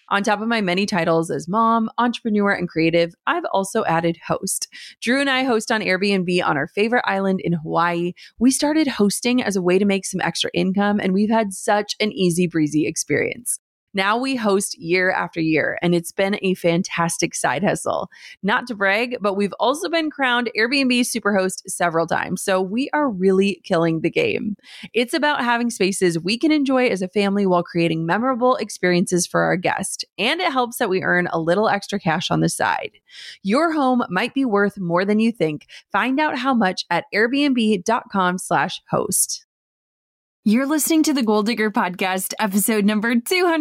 On top of my many titles as mom, entrepreneur, and creative, I've also added host. Drew and I host on Airbnb on our favorite island in Hawaii. We started hosting as a way to make some extra income, and we've had such an easy breezy experience. Now we host year after year, and it's been a fantastic side hustle. Not to brag, but we've also been crowned Airbnb Superhost several times, so we are really killing the game. It's about having spaces we can enjoy as a family while creating memorable experiences for our guests, and it helps that we earn a little extra cash on the side. Your home might be worth more than you think. Find out how much at airbnb.com/host. You're listening to the Goal Digger Podcast, episode number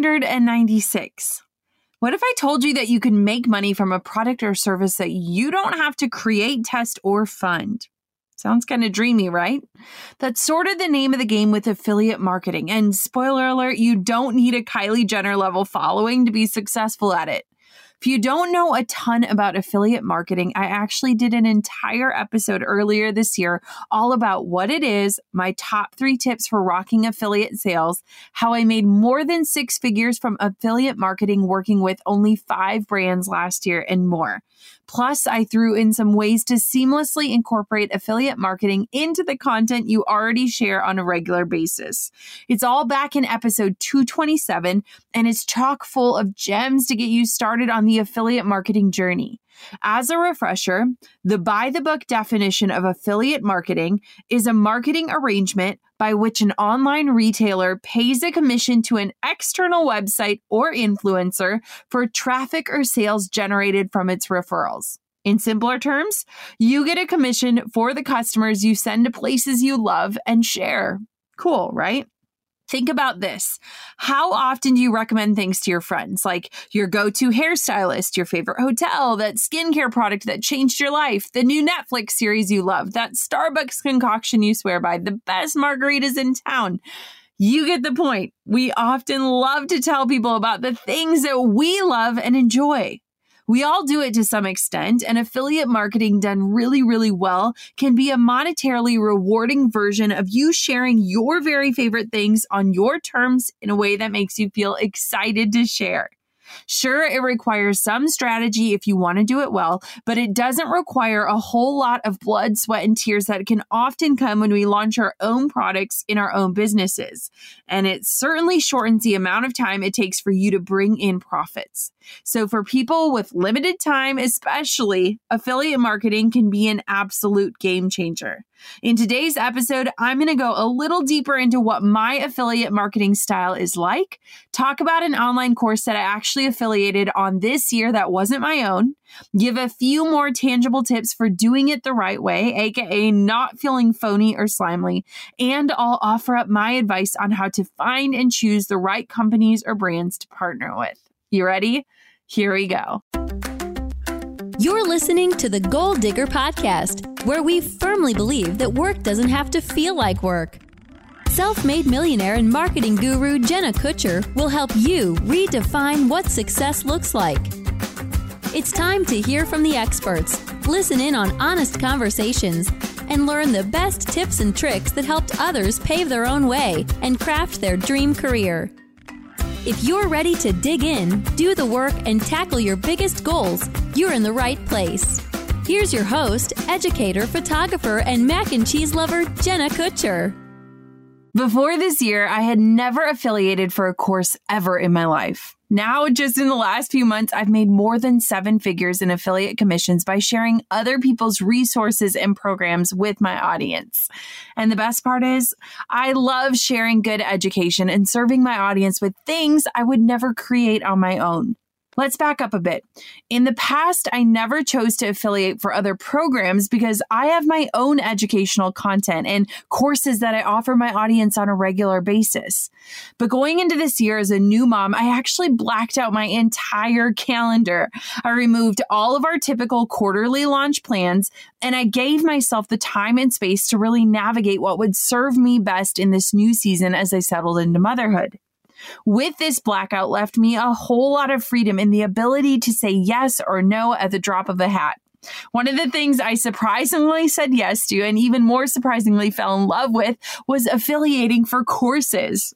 296. What if I told you that you can make money from a product or service that you don't have to create, test, or fund? Sounds kind of dreamy, right? That's sort of the name of the game with affiliate marketing. And spoiler alert, you don't need a Kylie Jenner level following to be successful at it. If you don't know a ton about affiliate marketing, I actually did an entire episode earlier this year all about what it is, my top 3 tips for rocking affiliate sales, how I made more than 6 figures from affiliate marketing working with only 5 brands last year, and more. Plus, I threw in some ways to seamlessly incorporate affiliate marketing into the content you already share on a regular basis. It's all back in episode 227, and it's chock full of gems to get you started on the affiliate marketing journey. As a refresher, the by-the-book definition of affiliate marketing is a marketing arrangement by which an online retailer pays a commission to an external website or influencer for traffic or sales generated from its referrals. In simpler terms, you get a commission for the customers you send to places you love and share. Cool, right? Think about this. How often do you recommend things to your friends? Like your go-to hairstylist, your favorite hotel, that skincare product that changed your life, the new Netflix series you love, that Starbucks concoction you swear by, the best margaritas in town. You get the point. We often love to tell people about the things that we love and enjoy. We all do it to some extent, and affiliate marketing done really, really well can be a monetarily rewarding version of you sharing your very favorite things on your terms in a way that makes you feel excited to share. Sure, it requires some strategy if you want to do it well, but it doesn't require a whole lot of blood, sweat, and tears that can often come when we launch our own products in our own businesses. And it certainly shortens the amount of time it takes for you to bring in profits. So for people with limited time, especially, affiliate marketing can be an absolute game changer. In today's episode, I'm going to go a little deeper into what my affiliate marketing style is like, talk about an online course that I actually affiliated on this year that wasn't my own, give a few more tangible tips for doing it the right way, aka not feeling phony or slimy, and I'll offer up my advice on how to find and choose the right companies or brands to partner with. You ready? Here we go. You're listening to the Goal Digger Podcast, where we firmly believe that work doesn't have to feel like work. Self-made millionaire and marketing guru Jenna Kutcher will help you redefine what success looks like. It's time to hear from the experts, listen in on honest conversations, and learn the best tips and tricks that helped others pave their own way and craft their dream career. If you're ready to dig in, do the work, and tackle your biggest goals, you're in the right place. Here's your host, educator, photographer, and mac and cheese lover, Jenna Kutcher. Before this year, I had never affiliated for a course ever in my life. Now, just in the last few months, I've made more than 7 figures in affiliate commissions by sharing other people's resources and programs with my audience. And the best part is, I love sharing good education and serving my audience with things I would never create on my own. Let's back up a bit. In the past, I never chose to affiliate for other programs because I have my own educational content and courses that I offer my audience on a regular basis. But going into this year as a new mom, I actually blacked out my entire calendar. I removed all of our typical quarterly launch plans, and I gave myself the time and space to really navigate what would serve me best in this new season as I settled into motherhood. With this blackout left me a whole lot of freedom in the ability to say yes or no at the drop of a hat. One of the things I surprisingly said yes to, and even more surprisingly fell in love with, was affiliating for courses.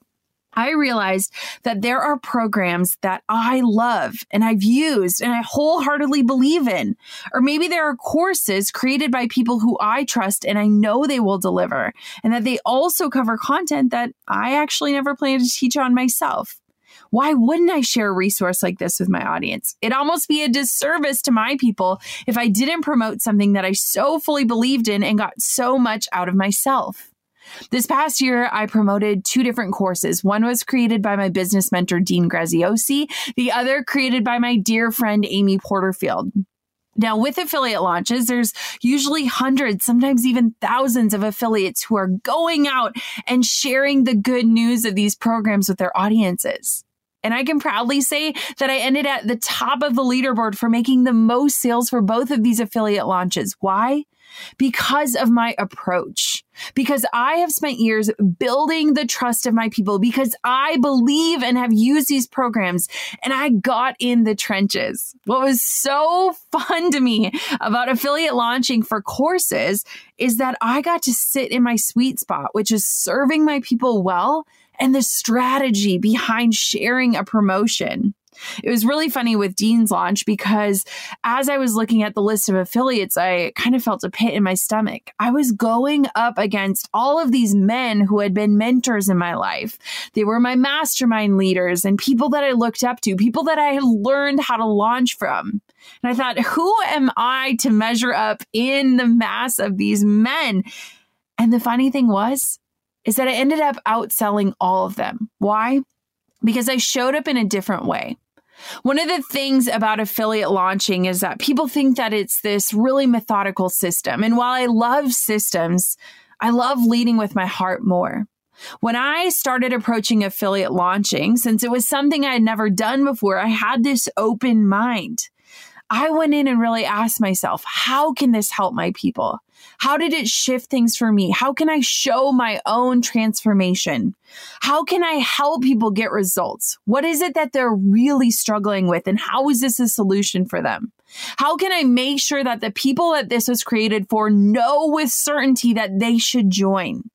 I realized that there are programs that I love and I've used and I wholeheartedly believe in. Or maybe there are courses created by people who I trust and I know they will deliver, and that they also cover content that I actually never planned to teach on myself. Why wouldn't I share a resource like this with my audience? It'd almost be a disservice to my people if I didn't promote something that I so fully believed in and got so much out of myself. This past year, I promoted 2 different courses. One was created by my business mentor, Dean Graziosi. The other created by my dear friend, Amy Porterfield. Now, with affiliate launches, there's usually hundreds, sometimes even thousands of affiliates who are going out and sharing the good news of these programs with their audiences. And I can proudly say that I ended at the top of the leaderboard for making the most sales for both of these affiliate launches. Why? Because of my approach. Because I have spent years building the trust of my people, because I believe and have used these programs, and I got in the trenches. What was so fun to me about affiliate launching for courses is that I got to sit in my sweet spot, which is serving my people well and the strategy behind sharing a promotion. It was really funny with Dean's launch because as I was looking at the list of affiliates, I kind of felt a pit in my stomach. I was going up against all of these men who had been mentors in my life. They were my mastermind leaders and people that I looked up to, people that I had learned how to launch from. And I thought, who am I to measure up in the mass of these men? And the funny thing is that I ended up outselling all of them. Why? Because I showed up in a different way. One of the things about affiliate launching is that people think that it's this really methodical system. And while I love systems, I love leading with my heart more. When I started approaching affiliate launching, since it was something I had never done before, I had this open mind. I went in and really asked myself, how can this help my people? How did it shift things for me? How can I show my own transformation? How can I help people get results? What is it that they're really struggling with? And how is this a solution for them? How can I make sure that the people that this was created for know with certainty that they should join?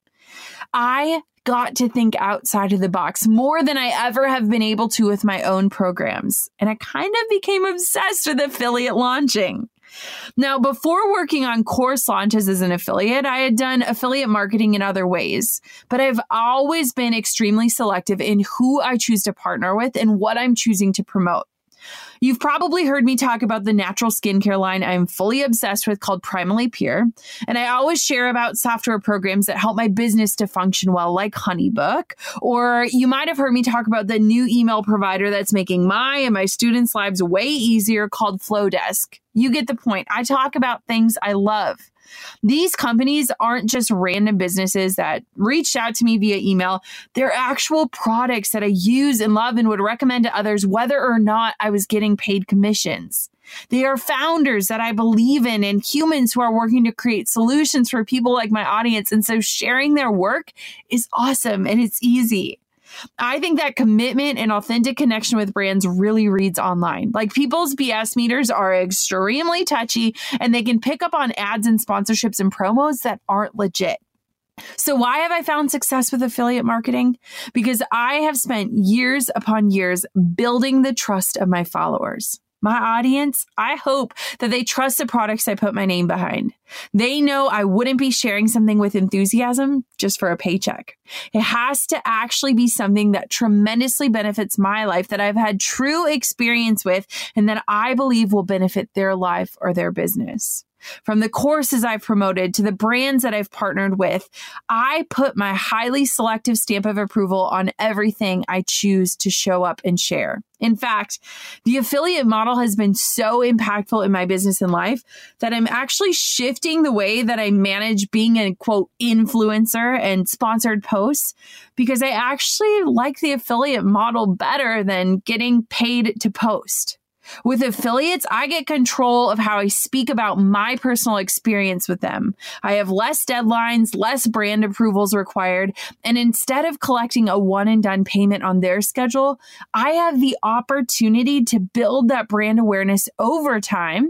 I got to think outside of the box more than I ever have been able to with my own programs. And I kind of became obsessed with affiliate launching. Now, before working on course launches as an affiliate, I had done affiliate marketing in other ways, but I've always been extremely selective in who I choose to partner with and what I'm choosing to promote. You've probably heard me talk about the natural skincare line I'm fully obsessed with called Primally Pure. And I always share about software programs that help my business to function well, like HoneyBook. Or you might have heard me talk about the new email provider that's making my and my students' lives way easier called Flowdesk. You get the point. I talk about things I love. These companies aren't just random businesses that reached out to me via email. They're actual products that I use and love and would recommend to others whether or not I was getting paid commissions. They are founders that I believe in and humans who are working to create solutions for people like my audience. And so sharing their work is awesome and it's easy. I think that commitment and authentic connection with brands really reads online. Like, people's BS meters are extremely touchy and they can pick up on ads and sponsorships and promos that aren't legit. So why have I found success with affiliate marketing? Because I have spent years upon years building the trust of my followers. My audience, I hope that they trust the products I put my name behind. They know I wouldn't be sharing something with enthusiasm just for a paycheck. It has to actually be something that tremendously benefits my life, that I've had true experience with, and that I believe will benefit their life or their business. From the courses I've promoted to the brands that I've partnered with, I put my highly selective stamp of approval on everything I choose to show up and share. In fact, the affiliate model has been so impactful in my business and life that I'm actually shifting the way that I manage being a quote influencer and sponsored posts, because I actually like the affiliate model better than getting paid to post. With affiliates, I get control of how I speak about my personal experience with them. I have less deadlines, less brand approvals required, and instead of collecting a one and done payment on their schedule, I have the opportunity to build that brand awareness over time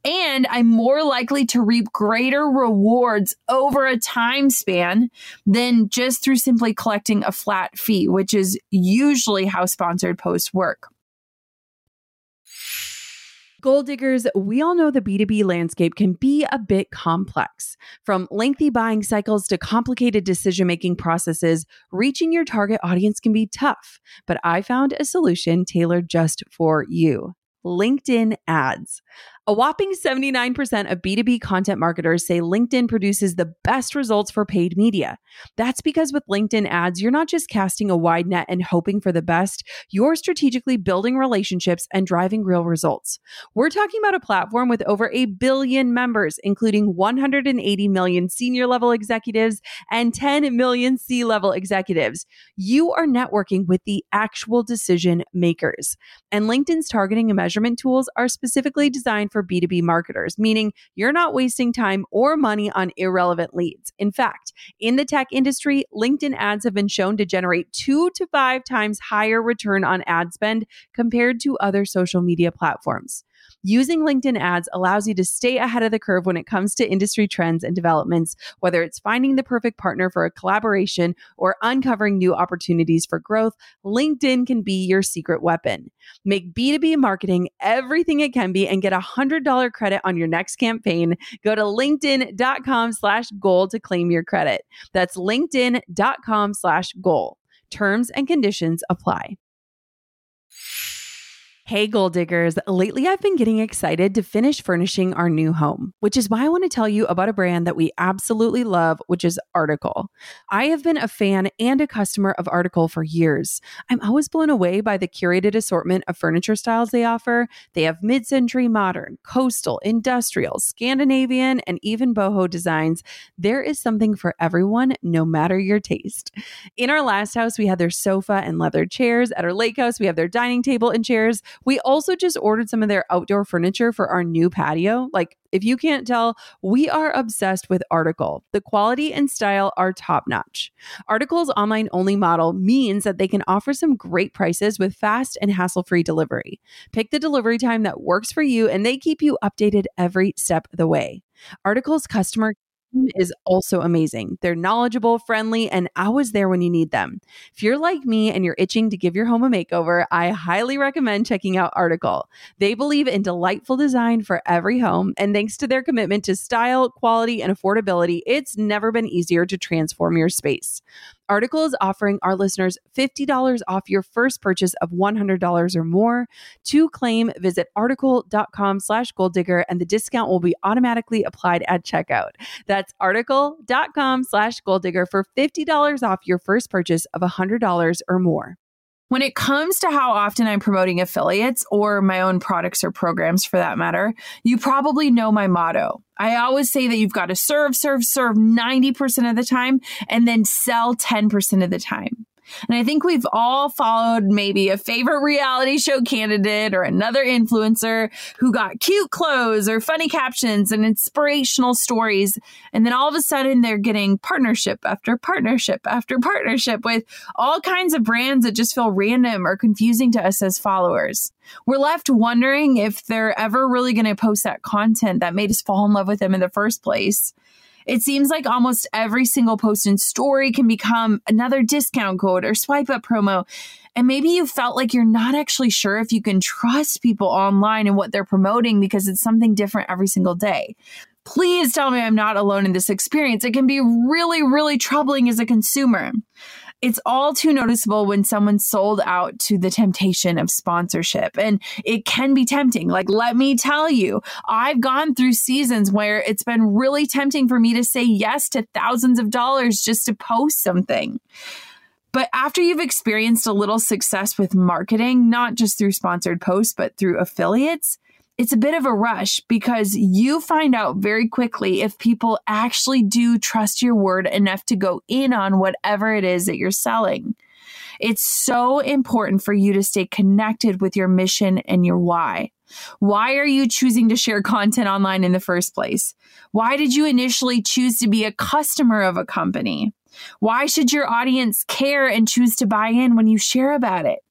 And I'm more likely to reap greater rewards over a time span than just through simply collecting a flat fee, which is usually how sponsored posts work. Goal diggers, we all know the B2B landscape can be a bit complex. From lengthy buying cycles to complicated decision-making processes, reaching your target audience can be tough. But I found a solution tailored just for you: LinkedIn ads. A whopping 79% of B2B content marketers say LinkedIn produces the best results for paid media. That's because with LinkedIn ads, you're not just casting a wide net and hoping for the best, you're strategically building relationships and driving real results. We're talking about a platform with over 1 billion members, including 180 million senior level executives and 10 million C-level executives. You are networking with the actual decision makers. And LinkedIn's targeting and measurement tools are specifically designed for B2B marketers, meaning you're not wasting time or money on irrelevant leads. In fact, in the tech industry, LinkedIn ads have been shown to generate 2 to 5 times higher return on ad spend compared to other social media platforms. Using LinkedIn ads allows you to stay ahead of the curve when it comes to industry trends and developments, whether it's finding the perfect partner for a collaboration or uncovering new opportunities for growth. LinkedIn can be your secret weapon. Make B2B marketing everything it can be and get $100 credit on your next campaign. Go to linkedin.com/goal to claim your credit. That's linkedin.com/goal. Terms and conditions apply. Hey, goal diggers. Lately, I've been getting excited to finish furnishing our new home, which is why I want to tell you about a brand that we absolutely love, which is Article. I have been a fan and a customer of Article for years. I'm always blown away by the curated assortment of furniture styles they offer. They have mid-century modern, coastal, industrial, Scandinavian, and even boho designs. There is something for everyone, no matter your taste. In our last house, we had their sofa and leather chairs. At our lake house, we have their dining table and chairs. We also just ordered some of their outdoor furniture for our new patio. Like, if you can't tell, we are obsessed with Article. The quality and style are top notch. Article's online only model means that they can offer some great prices with fast and hassle-free delivery. Pick the delivery time that works for you, and they keep you updated every step of the way. Article's customer is also amazing. They're knowledgeable, friendly, and always there when you need them. If you're like me and you're itching to give your home a makeover, I highly recommend checking out Article. They believe in delightful design for every home, and thanks to their commitment to style, quality, and affordability, it's never been easier to transform your space. Article is offering our listeners $50 off your first purchase of $100 or more. To claim, visit article.com/goaldigger and the discount will be automatically applied at checkout. That's article.com/goaldigger for $50 off your first purchase of $100 or more. When it comes to how often I'm promoting affiliates or my own products or programs for that matter, you probably know my motto. I always say that you've got to serve 90% of the time and then sell 10% of the time. And I think we've all followed maybe a favorite reality show candidate or another influencer who got cute clothes or funny captions and inspirational stories. And then all of a sudden they're getting partnership after partnership after partnership with all kinds of brands that just feel random or confusing to us as followers. We're left wondering if they're ever really going to post that content that made us fall in love with them in the first place. It seems like almost every single post and story can become another discount code or swipe up promo. And maybe you felt like you're not actually sure if you can trust people online and what they're promoting because it's something different every single day. Please tell me I'm not alone in this experience. It can be really, really troubling as a consumer. It's all too noticeable when someone's sold out to the temptation of sponsorship. And it can be tempting. Like, let me tell you, I've gone through seasons where it's been really tempting for me to say yes to thousands of dollars just to post something. But after you've experienced a little success with marketing, not just through sponsored posts, but through affiliates, it's a bit of a rush because you find out very quickly if people actually do trust your word enough to go in on whatever it is that you're selling. It's so important for you to stay connected with your mission and your why. Why are you choosing to share content online in the first place? Why did you initially choose to be a customer of a company? Why should your audience care and choose to buy in when you share about it?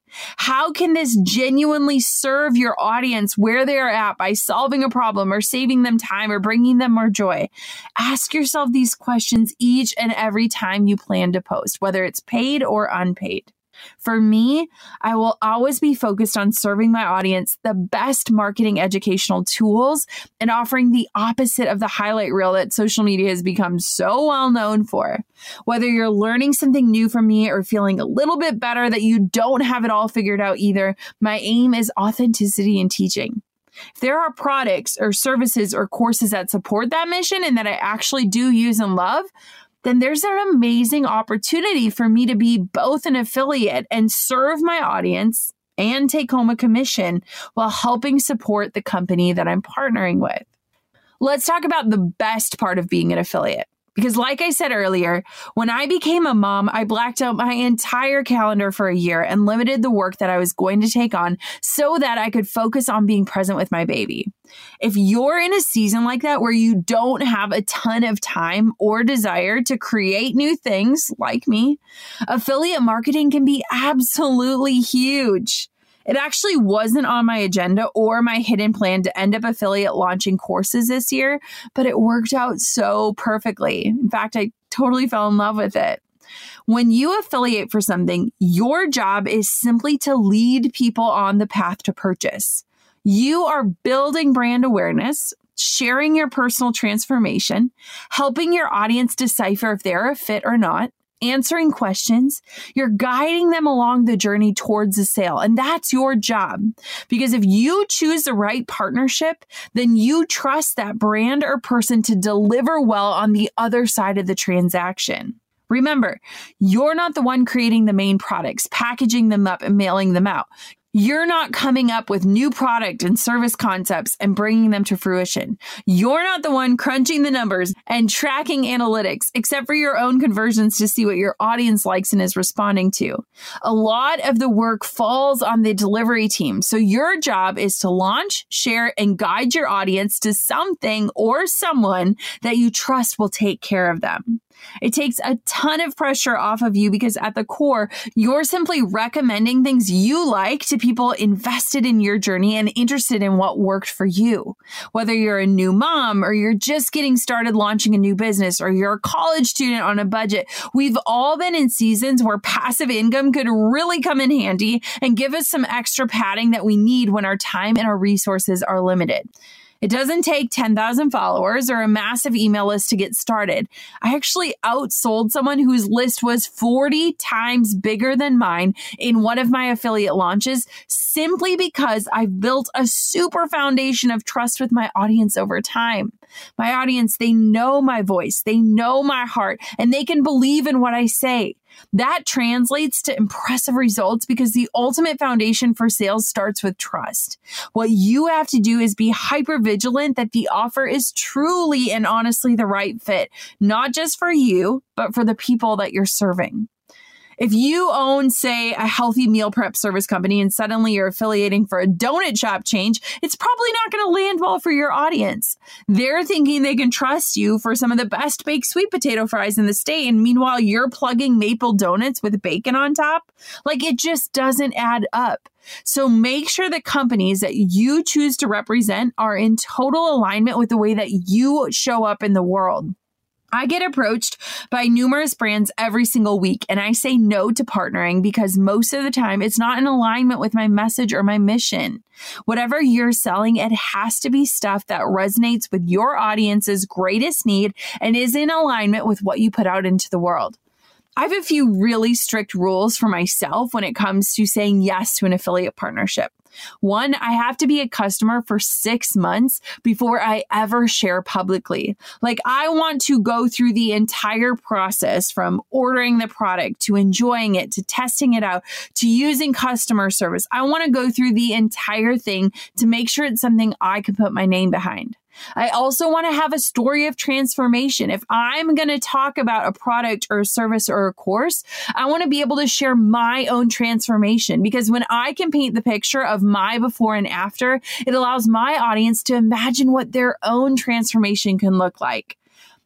How can this genuinely serve your audience where they are at by solving a problem or saving them time or bringing them more joy? Ask yourself these questions each and every time you plan to post, whether it's paid or unpaid. For me, I will always be focused on serving my audience the best marketing educational tools and offering the opposite of the highlight reel that social media has become so well known for. Whether you're learning something new from me or feeling a little bit better that you don't have it all figured out either, my aim is authenticity in teaching. If there are products or services or courses that support that mission and that I actually do use and love, then there's an amazing opportunity for me to be both an affiliate and serve my audience and take home a commission while helping support the company that I'm partnering with. Let's talk about the best part of being an affiliate. Because like I said earlier, when I became a mom, I blacked out my entire calendar for a year and limited the work that I was going to take on so that I could focus on being present with my baby. If you're in a season like that where you don't have a ton of time or desire to create new things like me, affiliate marketing can be absolutely huge. It actually wasn't on my agenda or my hidden plan to end up affiliate launching courses this year, but it worked out so perfectly. In fact, I totally fell in love with it. When you affiliate for something, your job is simply to lead people on the path to purchase. You are building brand awareness, sharing your personal transformation, helping your audience decipher if they're a fit or not, answering questions. You're guiding them along the journey towards a sale. And that's your job. Because if you choose the right partnership, then you trust that brand or person to deliver well on the other side of the transaction. Remember, you're not the one creating the main products, packaging them up and mailing them out. You're not coming up with new product and service concepts and bringing them to fruition. You're not the one crunching the numbers and tracking analytics, except for your own conversions to see what your audience likes and is responding to. A lot of the work falls on the delivery team. So your job is to launch, share, and guide your audience to something or someone that you trust will take care of them. It takes a ton of pressure off of you because at the core, you're simply recommending things you like to people invested in your journey and interested in what worked for you. Whether you're a new mom or you're just getting started launching a new business or you're a college student on a budget, we've all been in seasons where passive income could really come in handy and give us some extra padding that we need when our time and our resources are limited. It doesn't take 10,000 followers or a massive email list to get started. I actually outsold someone whose list was 40 times bigger than mine in one of my affiliate launches simply because I've built a super foundation of trust with my audience over time. My audience, they know my voice, they know my heart, and they can believe in what I say. That translates to impressive results because the ultimate foundation for sales starts with trust. What you have to do is be hyper vigilant that the offer is truly and honestly the right fit, not just for you, but for the people that you're serving. If you own, say, a healthy meal prep service company and suddenly you're affiliating for a donut shop chain, it's probably not going to land well for your audience. They're thinking they can trust you for some of the best baked sweet potato fries in the state, and meanwhile, you're plugging maple donuts with bacon on top. Like, it just doesn't add up. So make sure the companies that you choose to represent are in total alignment with the way that you show up in the world. I get approached by numerous brands every single week, and I say no to partnering because most of the time it's not in alignment with my message or my mission. Whatever you're selling, it has to be stuff that resonates with your audience's greatest need and is in alignment with what you put out into the world. I have a few really strict rules for myself when it comes to saying yes to an affiliate partnership. One, I have to be a customer for 6 months before I ever share publicly. Like, I want to go through the entire process from ordering the product to enjoying it, to testing it out, to using customer service. I want to go through the entire thing to make sure it's something I can put my name behind. I also want to have a story of transformation. If I'm going to talk about a product or a service or a course, I want to be able to share my own transformation, because when I can paint the picture of my before and after, it allows my audience to imagine what their own transformation can look like.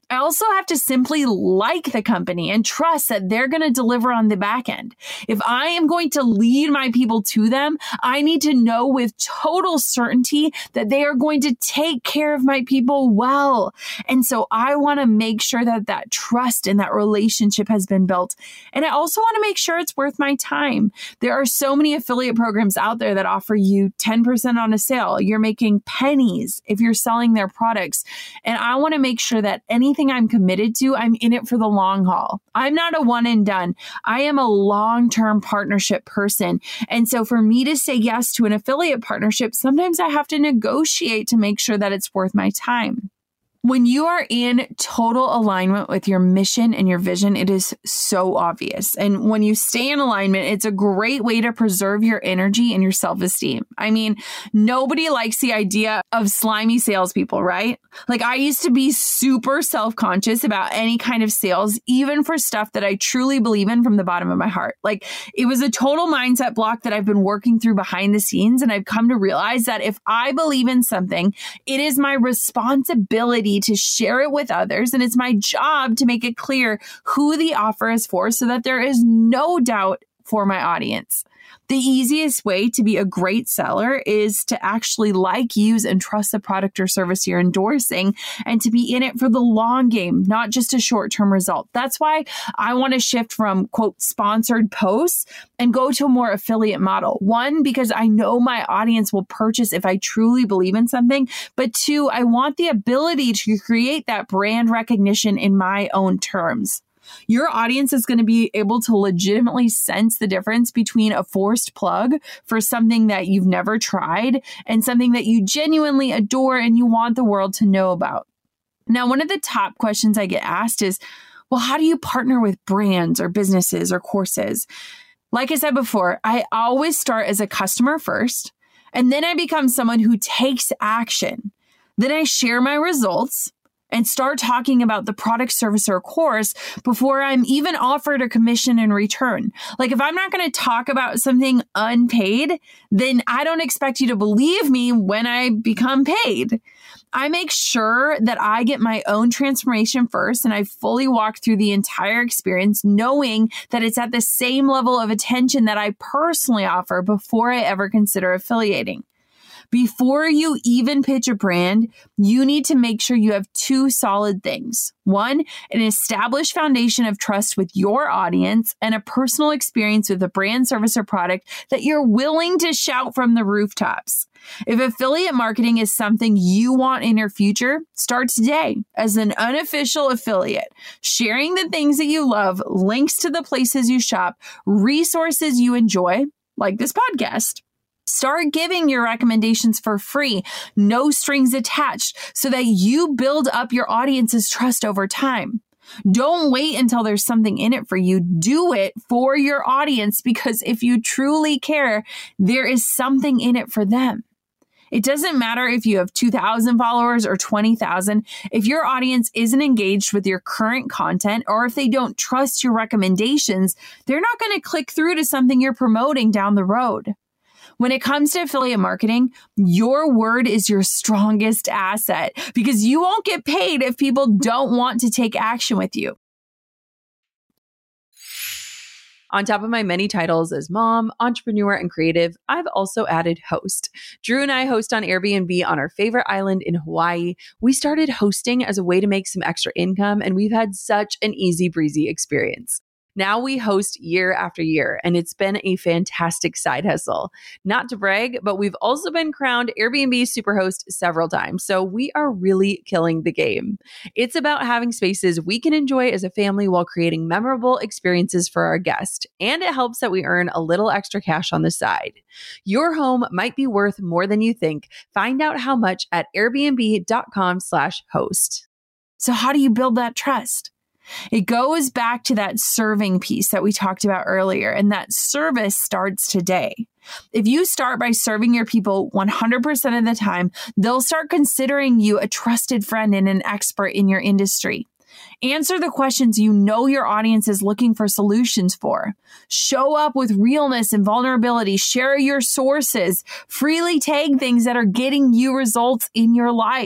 I also have to simply like the company and trust that they're going to deliver on the back end. If I am going to lead my people to them, I need to know with total certainty that they are going to take care of my people well. And so I want to make sure that that trust and that relationship has been built. And I also want to make sure it's worth my time. There are so many affiliate programs out there that offer you 10% on a sale. You're making pennies if you're selling their products. And I want to make sure that anything I'm committed to, I'm in it for the long haul. I'm not a one and done. I am a long-term partnership person. And so for me to say yes to an affiliate partnership, sometimes I have to negotiate to make sure that it's worth my time. When you are in total alignment with your mission and your vision, it is so obvious. And when you stay in alignment, it's a great way to preserve your energy and your self-esteem. I mean, nobody likes the idea of slimy salespeople, right? Like I used to be super self-conscious about any kind of sales, even for stuff that I truly believe in from the bottom of my heart. Like it was a total mindset block that I've been working through behind the scenes. And I've come to realize that if I believe in something, it is my responsibility to share it with others. And it's my job to make it clear who the offer is for so that there is no doubt for my audience. The easiest way to be a great seller is to actually like, use, and trust the product or service you're endorsing and to be in it for the long game, not just a short-term result. That's why I want to shift from, quote, sponsored posts and go to a more affiliate model. One, because I know my audience will purchase if I truly believe in something. But two, I want the ability to create that brand recognition in my own terms. Your audience is going to be able to legitimately sense the difference between a forced plug for something that you've never tried and something that you genuinely adore and you want the world to know about. Now, one of the top questions I get asked is, well, how do you partner with brands or businesses or courses? Like I said before, I always start as a customer first, and then I become someone who takes action. Then I share my results and start talking about the product, service, or course before I'm even offered a commission in return. Like if I'm not going to talk about something unpaid, then I don't expect you to believe me when I become paid. I make sure that I get my own transformation first and I fully walk through the entire experience knowing that it's at the same level of attention that I personally offer before I ever consider affiliating. Before you even pitch a brand, you need to make sure you have two solid things. One, an established foundation of trust with your audience and a personal experience with a brand, service, or product that you're willing to shout from the rooftops. If affiliate marketing is something you want in your future, start today as an unofficial affiliate, sharing the things that you love, links to the places you shop, resources you enjoy, like this podcast. Start giving your recommendations for free, no strings attached, so that you build up your audience's trust over time. Don't wait until there's something in it for you. Do it for your audience because if you truly care, there is something in it for them. It doesn't matter if you have 2,000 followers or 20,000. If your audience isn't engaged with your current content or if they don't trust your recommendations, they're not going to click through to something you're promoting down the road. When it comes to affiliate marketing, your word is your strongest asset because you won't get paid if people don't want to take action with you. On top of my many titles as mom, entrepreneur, and creative, I've also added host. Drew and I host on Airbnb on our favorite island in Hawaii. We started hosting as a way to make some extra income, and we've had such an easy breezy experience. Now we host year after year, and it's been a fantastic side hustle. Not to brag, but we've also been crowned Airbnb Superhost several times, so we are really killing the game. It's about having spaces we can enjoy as a family while creating memorable experiences for our guests, and it helps that we earn a little extra cash on the side. Your home might be worth more than you think. Find out how much at airbnb.com/host. So how do you build that trust? It goes back to that serving piece that we talked about earlier, and that service starts today. If you start by serving your people 100% of the time, they'll start considering you a trusted friend and an expert in your industry. Answer the questions you know your audience is looking for solutions for. Show up with realness and vulnerability. Share your sources. Freely tag things that are getting you results in your life.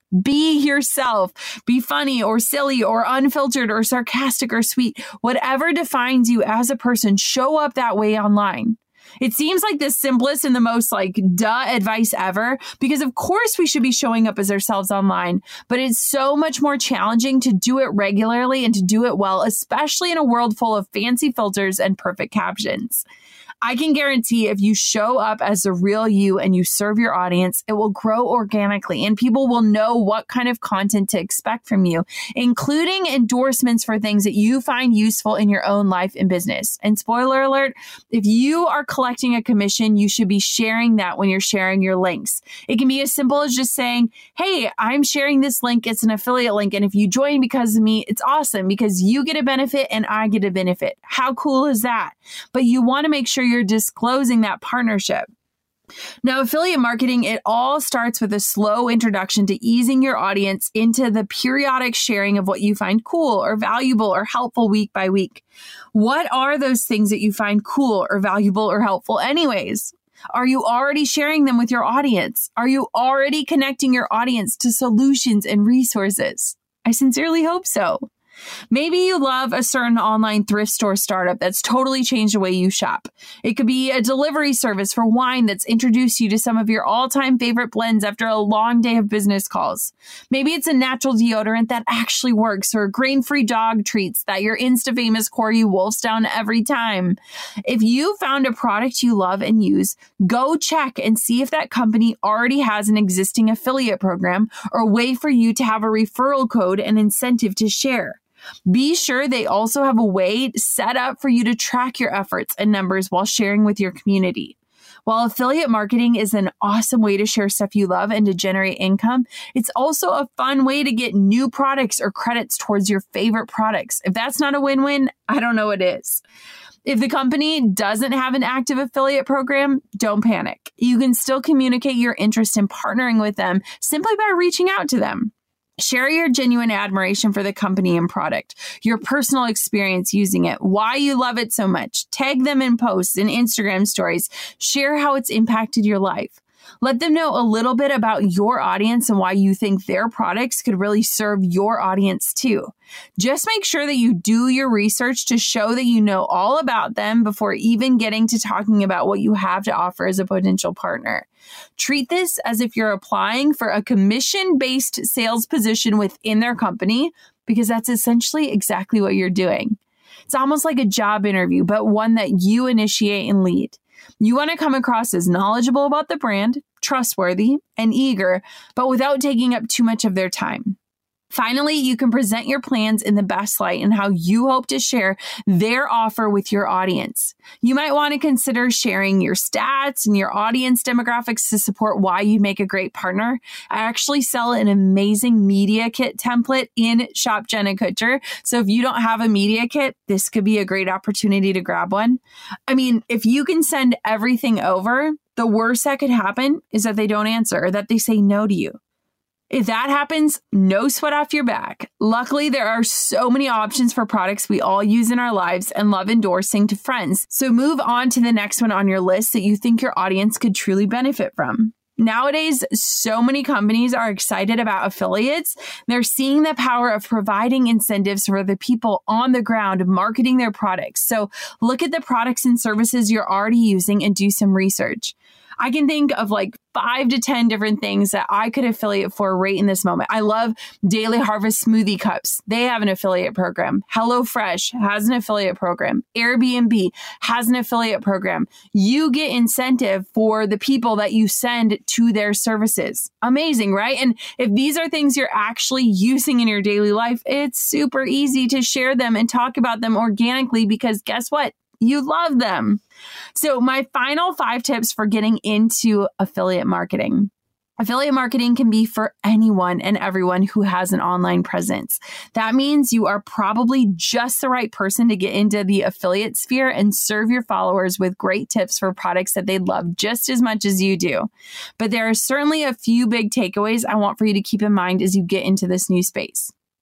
Be yourself. Be funny or silly or unfiltered or sarcastic or sweet. Whatever defines you as a person, show up that way online. It seems like the simplest and the most duh advice ever, because of course we should be showing up as ourselves online, but it's so much more challenging to do it regularly and to do it well, especially in a world full of fancy filters and perfect captions. I can guarantee if you show up as the real you and you serve your audience, it will grow organically and people will know what kind of content to expect from you, including endorsements for things that you find useful in your own life and business. And spoiler alert, if you are collecting a commission, you should be sharing that when you're sharing your links. It can be as simple as just saying, hey, I'm sharing this link. It's an affiliate link. And if you join because of me, it's awesome because you get a benefit and I get a benefit. How cool is that? But you want to make sure you're disclosing that partnership. Now, affiliate marketing, it all starts with a slow introduction to easing your audience into the periodic sharing of what you find cool or valuable or helpful week by week. What are those things that you find cool or valuable or helpful anyways? Are you already sharing them with your audience? Are you already connecting your audience to solutions and resources? I sincerely hope so. Maybe you love a certain online thrift store startup that's totally changed the way you shop. It could be a delivery service for wine that's introduced you to some of your all-time favorite blends after a long day of business calls. Maybe it's a natural deodorant that actually works, or grain-free dog treats that your Insta-famous corgi wolfs down every time. If you found a product you love and use, go check and see if that company already has an existing affiliate program or a way for you to have a referral code and incentive to share. Be sure they also have a way set up for you to track your efforts and numbers while sharing with your community. While affiliate marketing is an awesome way to share stuff you love and to generate income, it's also a fun way to get new products or credits towards your favorite products. If that's not a win-win, I don't know what is. If the company doesn't have an active affiliate program, don't panic. You can still communicate your interest in partnering with them simply by reaching out to them. Share your genuine admiration for the company and product, your personal experience using it, why you love it so much. Tag them in posts and Instagram stories. Share how it's impacted your life. Let them know a little bit about your audience and why you think their products could really serve your audience too. Just make sure that you do your research to show that you know all about them before even getting to talking about what you have to offer as a potential partner. Treat this as if you're applying for a commission-based sales position within their company, because that's essentially exactly what you're doing. It's almost like a job interview, but one that you initiate and lead. You want to come across as knowledgeable about the brand, trustworthy, and eager, but without taking up too much of their time. Finally, you can present your plans in the best light and how you hope to share their offer with your audience. You might want to consider sharing your stats and your audience demographics to support why you make a great partner. I actually sell an amazing media kit template in Shop Jenna Kutcher. So if you don't have a media kit, this could be a great opportunity to grab one. I mean, if you can send everything over, the worst that could happen is that they don't answer or that they say no to you. If that happens, no sweat off your back. Luckily, there are so many options for products we all use in our lives and love endorsing to friends. So move on to the next one on your list that you think your audience could truly benefit from. Nowadays, so many companies are excited about affiliates. They're seeing the power of providing incentives for the people on the ground marketing their products. So look at the products and services you're already using and do some research. I can think of 5 to 10 different things that I could affiliate for right in this moment. I love Daily Harvest Smoothie Cups. They have an affiliate program. HelloFresh has an affiliate program. Airbnb has an affiliate program. You get incentive for the people that you send to their services. Amazing, right? And if these are things you're actually using in your daily life, it's super easy to share them and talk about them organically because guess what? You love them. So my final 5 tips for getting into affiliate marketing. Affiliate marketing can be for anyone and everyone who has an online presence. That means you are probably just the right person to get into the affiliate sphere and serve your followers with great tips for products that they love just as much as you do. But there are certainly a few big takeaways I want for you to keep in mind as you get into this new space.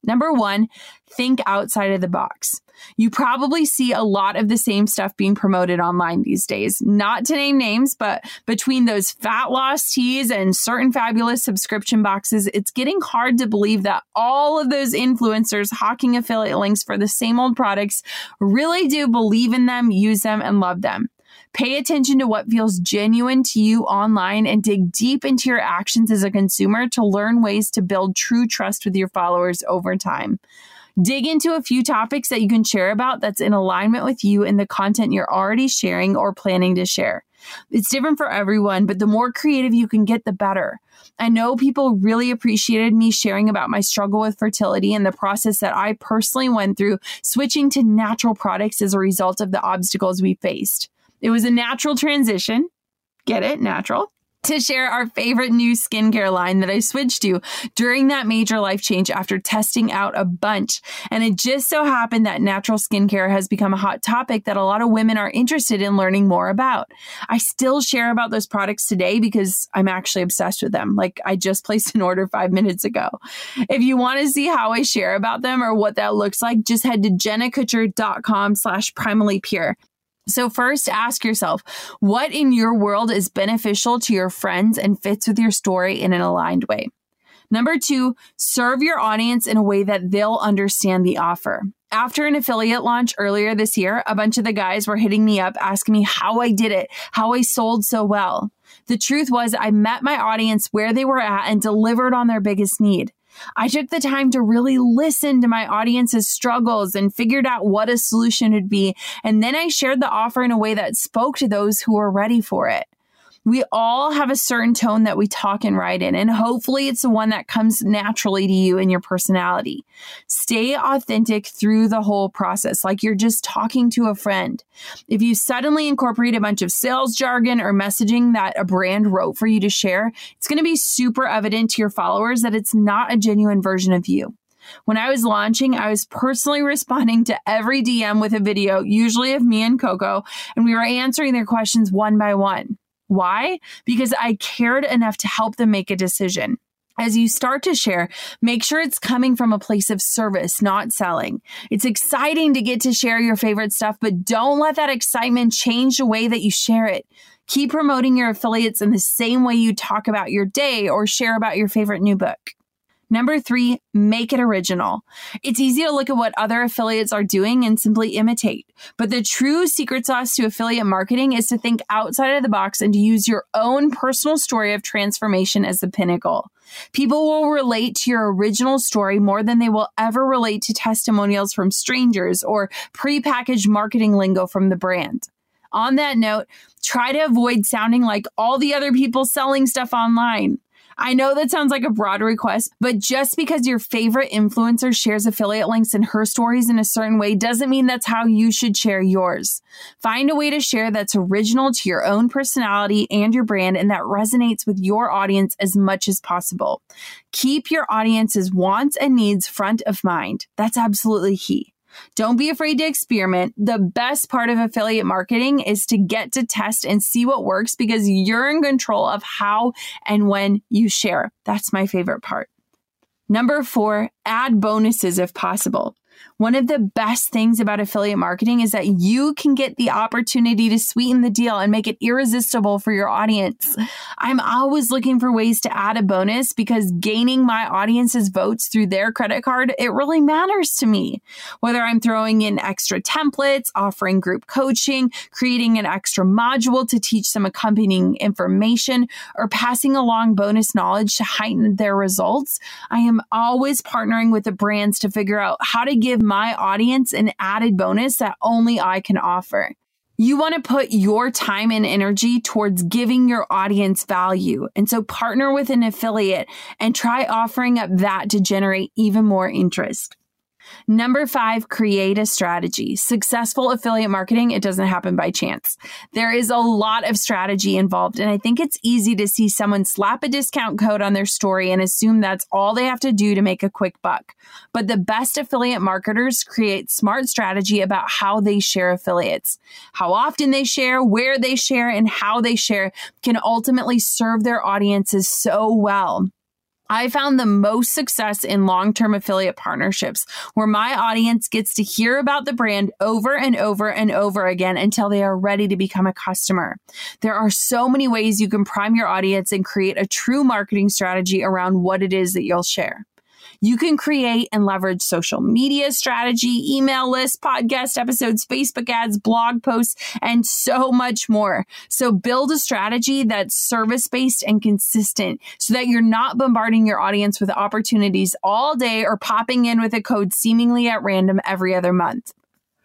Number 1, think outside of the box. You probably see a lot of the same stuff being promoted online these days. Not to name names, but between those fat loss teas and certain fabulous subscription boxes, it's getting hard to believe that all of those influencers hawking affiliate links for the same old products really do believe in them, use them, and love them. Pay attention to what feels genuine to you online and dig deep into your actions as a consumer to learn ways to build true trust with your followers over time. Dig into a few topics that you can share about that's in alignment with you and the content you're already sharing or planning to share. It's different for everyone, but the more creative you can get, the better. I know people really appreciated me sharing about my struggle with fertility and the process that I personally went through switching to natural products as a result of the obstacles we faced. It was a natural transition, get it, natural, to share our favorite new skincare line that I switched to during that major life change after testing out a bunch. And it just so happened that natural skincare has become a hot topic that a lot of women are interested in learning more about. I still share about those products today because I'm actually obsessed with them. Like I just placed an order 5 minutes ago. If you want to see how I share about them or what that looks like, just head to jennakutcher.com/primallypure. So first, ask yourself, what in your world is beneficial to your friends and fits with your story in an aligned way? Number 2, serve your audience in a way that they'll understand the offer. After an affiliate launch earlier this year, a bunch of the guys were hitting me up asking me how I did it, how I sold so well. The truth was I met my audience where they were at and delivered on their biggest need. I took the time to really listen to my audience's struggles and figured out what a solution would be. And then I shared the offer in a way that spoke to those who were ready for it. We all have a certain tone that we talk and write in, and hopefully it's the one that comes naturally to you and your personality. Stay authentic through the whole process, like you're just talking to a friend. If you suddenly incorporate a bunch of sales jargon or messaging that a brand wrote for you to share, it's going to be super evident to your followers that it's not a genuine version of you. When I was launching, I was personally responding to every DM with a video, usually of me and Coco, and we were answering their questions one by one. Why? Because I cared enough to help them make a decision. As you start to share, make sure it's coming from a place of service, not selling. It's exciting to get to share your favorite stuff, but don't let that excitement change the way that you share it. Keep promoting your affiliates in the same way you talk about your day or share about your favorite new book. Number 3, make it original. It's easy to look at what other affiliates are doing and simply imitate. But the true secret sauce to affiliate marketing is to think outside of the box and to use your own personal story of transformation as the pinnacle. People will relate to your original story more than they will ever relate to testimonials from strangers or prepackaged marketing lingo from the brand. On that note, try to avoid sounding like all the other people selling stuff online. I know that sounds like a broad request, but just because your favorite influencer shares affiliate links in her stories in a certain way doesn't mean that's how you should share yours. Find a way to share that's original to your own personality and your brand and that resonates with your audience as much as possible. Keep your audience's wants and needs front of mind. That's absolutely key. Don't be afraid to experiment. The best part of affiliate marketing is to get to test and see what works because you're in control of how and when you share. That's my favorite part. Number 4, add bonuses if possible. One of the best things about affiliate marketing is that you can get the opportunity to sweeten the deal and make it irresistible for your audience. I'm always looking for ways to add a bonus because gaining my audience's votes through their credit card, it really matters to me. Whether I'm throwing in extra templates, offering group coaching, creating an extra module to teach some accompanying information, or passing along bonus knowledge to heighten their results, I am always partnering with the brands to figure out how to give my audience an added bonus that only I can offer. You want to put your time and energy towards giving your audience value. And so partner with an affiliate and try offering up that to generate even more interest. Number 5, create a strategy. Successful affiliate marketing, it doesn't happen by chance. There is a lot of strategy involved, and I think it's easy to see someone slap a discount code on their story and assume that's all they have to do to make a quick buck. But the best affiliate marketers create smart strategy about how they share affiliates. How often they share, where they share, and how they share can ultimately serve their audiences so well. I found the most success in long-term affiliate partnerships where my audience gets to hear about the brand over and over and over again until they are ready to become a customer. There are so many ways you can prime your audience and create a true marketing strategy around what it is that you'll share. You can create and leverage social media strategy, email lists, podcast episodes, Facebook ads, blog posts, and so much more. So build a strategy that's service-based and consistent so that you're not bombarding your audience with opportunities all day or popping in with a code seemingly at random every other month.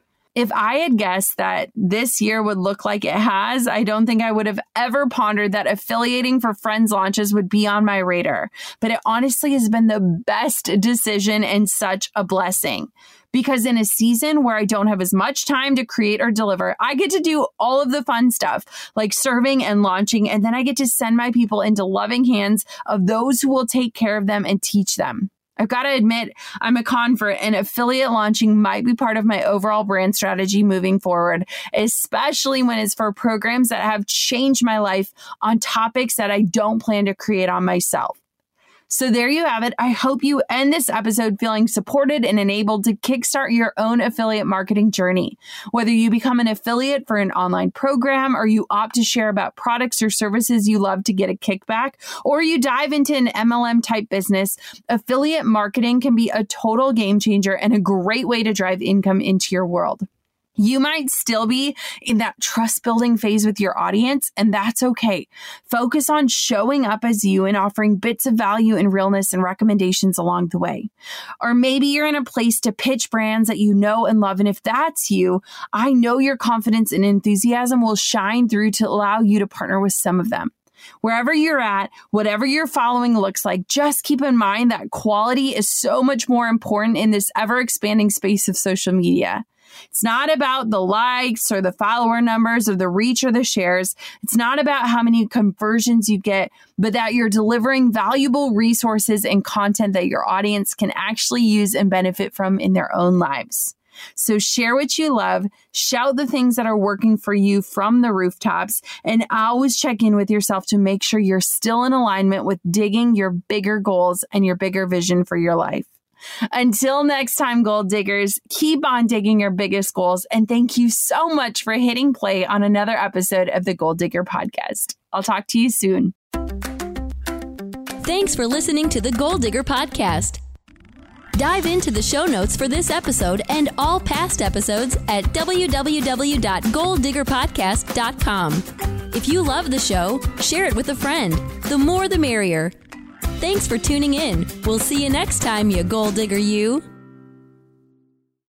If I had guessed that this year would look like it has, I don't think I would have ever pondered that affiliating for friends launches would be on my radar. But it honestly has been the best decision and such a blessing. Because in a season where I don't have as much time to create or deliver, I get to do all of the fun stuff like serving and launching, and then I get to send my people into loving hands of those who will take care of them and teach them. I've got to admit, I'm a convert, and affiliate launching might be part of my overall brand strategy moving forward, especially when it's for programs that have changed my life on topics that I don't plan to create on myself. So there you have it. I hope you end this episode feeling supported and enabled to kickstart your own affiliate marketing journey. Whether you become an affiliate for an online program, or you opt to share about products or services you love to get a kickback, or you dive into an MLM type business, affiliate marketing can be a total game changer and a great way to drive income into your world. You might still be in that trust building phase with your audience, and that's okay. Focus on showing up as you and offering bits of value and realness and recommendations along the way. Or maybe you're in a place to pitch brands that you know and love. And if that's you, I know your confidence and enthusiasm will shine through to allow you to partner with some of them. Wherever you're at, whatever your following looks like, just keep in mind that quality is so much more important in this ever-expanding space of social media. It's not about the likes or the follower numbers or the reach or the shares. It's not about how many conversions you get, but that you're delivering valuable resources and content that your audience can actually use and benefit from in their own lives. So share what you love, shout the things that are working for you from the rooftops, and always check in with yourself to make sure you're still in alignment with digging your bigger goals and your bigger vision for your life. Until next time, goal diggers, keep on digging your biggest goals. And thank you so much for hitting play on another episode of the Goal Digger Podcast. I'll talk to you soon. Thanks for listening to the Goal Digger Podcast. Dive into the show notes for this episode and all past episodes at www.goaldiggerpodcast.com. If you love the show, share it with a friend. The more the merrier. Thanks for tuning in. We'll see you next time, you goal digger you.